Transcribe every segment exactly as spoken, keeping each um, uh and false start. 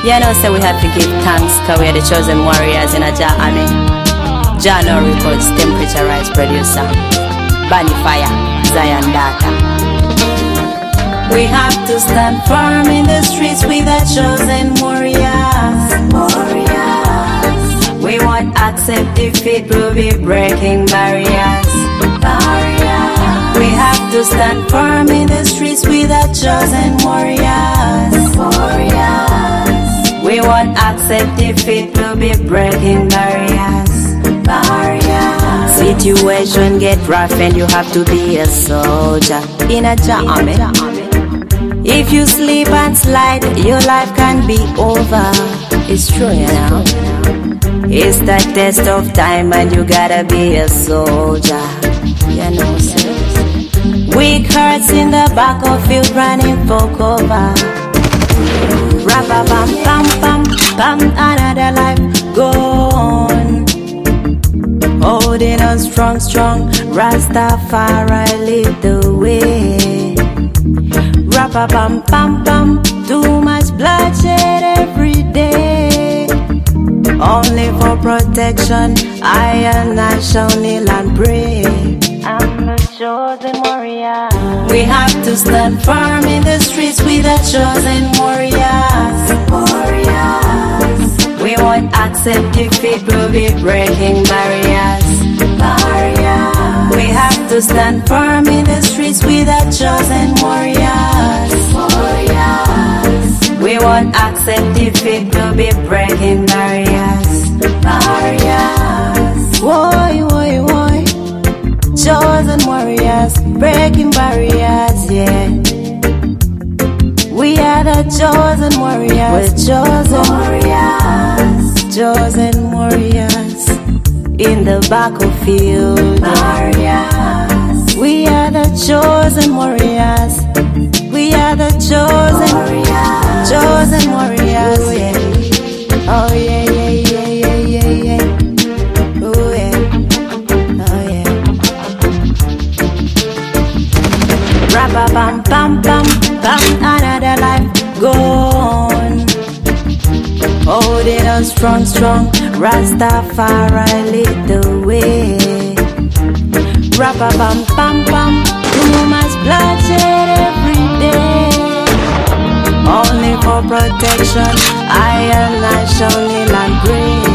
You know, so we have to give thanks because we are the chosen warriors in a Jah army. Jah no records, temperature rise producer. Bunny Fire, Zion Data. We have to stand firm in the streets with the chosen warriors. Warriors. We won't accept defeat, we'll be breaking barriers. Barriers. We have to stand firm in the streets with the chosen warriors. Warriors. We won't accept defeat, we'll be breaking barriers. Barriers. Situation get rough and you have to be a soldier in a Jah army. If you sleep and slide, your life can be over. It's true, you know. It's the test of time and you gotta be a soldier. You know, sir. Weak hearts in the battlefield running for cover. Rabba bam bam bam bam, another life gone. Holding on strong, strong, Rastafari lead the way. Rabba bam bam bam, too much bloodshed every day. Only for protection, I and I shall kneel and pray. I'm the chosen warrior. We have to stand firm in the streets with the chosen warriors. Warriors. We won't accept defeat, we'll be breaking barriers. Barriers. We have to stand firm in the streets with the chosen warriors. Warriors. We won't accept defeat, we'll be breaking barriers. Barriers. Woy, woy, woy. Chosen warriors, breaking barriers, yeah. We are the chosen warriors. We're chosen warriors. Chosen warriors in the battlefield. Barriers. We are the chosen warriors. We are the chosen warriors. Chosen warriors, oh yeah. Oh yeah, yeah, yeah, yeah, yeah, yeah. Oh yeah. Oh yeah. Rabba bam bam bam bam, another life gone. Holding on strong, strong, Rastafari lead the way. Rabba bam bam bam, too much bloodshed every day. Only for protection, I and I shall kneel and pray.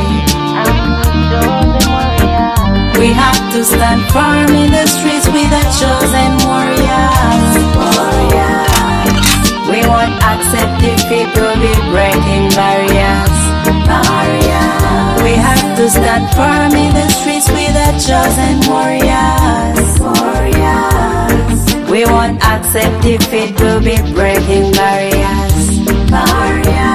We have to stand firm in the streets with the chosen warriors. Warriors. We won't accept defeat, we'll be breaking barriers. Barriers. We have to stand firm in the streets with the chosen warriors. Warriors. We won't accept defeat, we'll be breaking barriers. Barriers.